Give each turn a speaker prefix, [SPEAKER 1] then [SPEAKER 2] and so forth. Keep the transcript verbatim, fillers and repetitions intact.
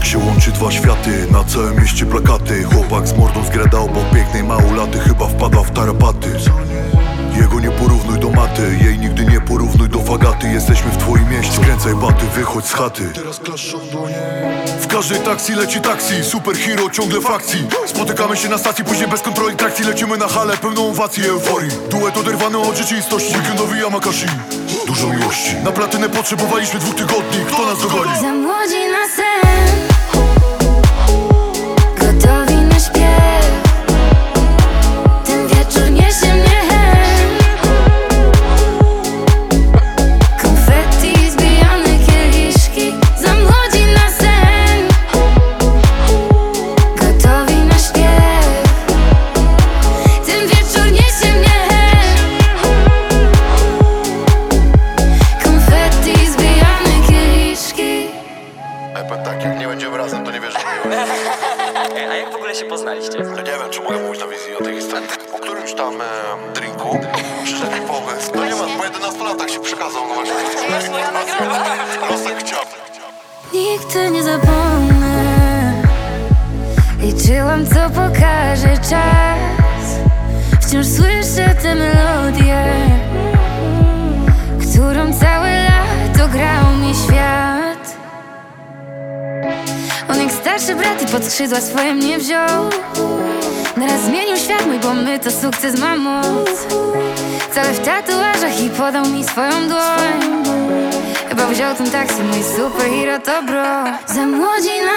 [SPEAKER 1] Jak się łączy dwa światy, na całym mieście plakaty. Chłopak z mordą zgrada obok pięknej małolaty, chyba wpadła w tarapaty. Jego nie porównuj do maty, jej nigdy nie porównuj do fagaty. Jesteśmy w twoim mieście, skręcaj baty, wychodź z chaty. Teraz klaszczą dłonie. W każdej taksi leci taksi, superhero ciągle w akcji. Spotykamy się na stacji, później bez kontroli trakcji. Lecimy na halę pełną owacji i euforii. Duet oderwany od rzeczywistości, weekendowy Yamakashi. Dużo miłości, na platynę potrzebowaliśmy dwóch tygodni. Kto nas dogoni?
[SPEAKER 2] Za młodzi na sen, gotowi na śpiew. Ten wieczór niesie mnie hen. Konfetti, zbijane kieliszki. Za młodzi na sen, gotowi na śpiew. Ten wieczór niesie mnie hen. Konfetti, zbijane kieliszki.
[SPEAKER 3] Ej, powiem tak, jak nie będziemy razem, to nie wierzę w miłość.
[SPEAKER 4] Ej, a jak w ogóle się poznaliście?
[SPEAKER 3] Ja nie wiem, czy mogę mówić na wizji o tej historii. Po którymś tam e, drinku przyszedł mi pomysł. No nie ma, po jedenastu latach się przekazał, no właśnie. Losek chciał.
[SPEAKER 2] Nigdy nie zapomnę. Liczyłam, co pokaże czas. Wciąż słyszę tę melodię, którą całe lato grał mi świat. On jak starszy brat i pod skrzydła swoje mnie wziął. Naraz zmienił świat mój, bo my to sukces ma moc. Cały w tatuażach i podał mi swoją dłoń. Chyba wziął ten taksi, mój superhero to bro. Za młodzi na